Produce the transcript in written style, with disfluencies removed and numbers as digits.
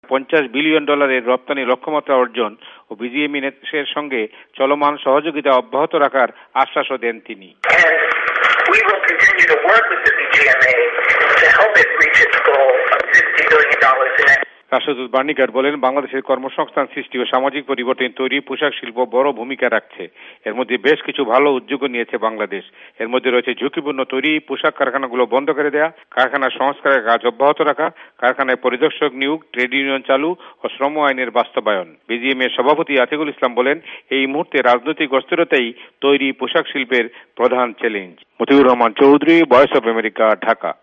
$50 billion রপ্তানি লক্ষ্যমাত্রা অর্জন ও বিজিএমইএর সঙ্গে চলমান সহযোগিতা অব্যাহত রাখার আশ্বাসও দেন তিনি। We will continue to work with the BGMA to help it reach its goal of $50 billion in রাষ্ট্রদূত বার্নিকার বলেন, বাংলাদেশের কর্মসংস্থান সৃষ্টি ও সামাজিক পরিবর্তন তৈরি পোশাক শিল্প বড় ভূমিকা রাখছে। এর মধ্যে বেশ কিছু ভালো উদ্যোগও নিয়েছে বাংলাদেশ। এর মধ্যে রয়েছে ঝুঁকিপূর্ণ তৈরি পোশাক কারখানাগুলো বন্ধ করে দেয়া, কারখানার সংস্কারের কাজ অব্যাহত রাখা, কারখানায় পরিদর্শক নিয়োগ, ট্রেড ইউনিয়ন চালু ও শ্রম আইনের বাস্তবায়ন। বিজিএমএর সভাপতি আতিকুল ইসলাম বলেন, এই মুহূর্তে রাজনৈতিক অস্থিরতাই তৈরি পোশাক শিল্পের প্রধান challenge. Motiur Rahman Chowdhury, voice of America, Dhaka.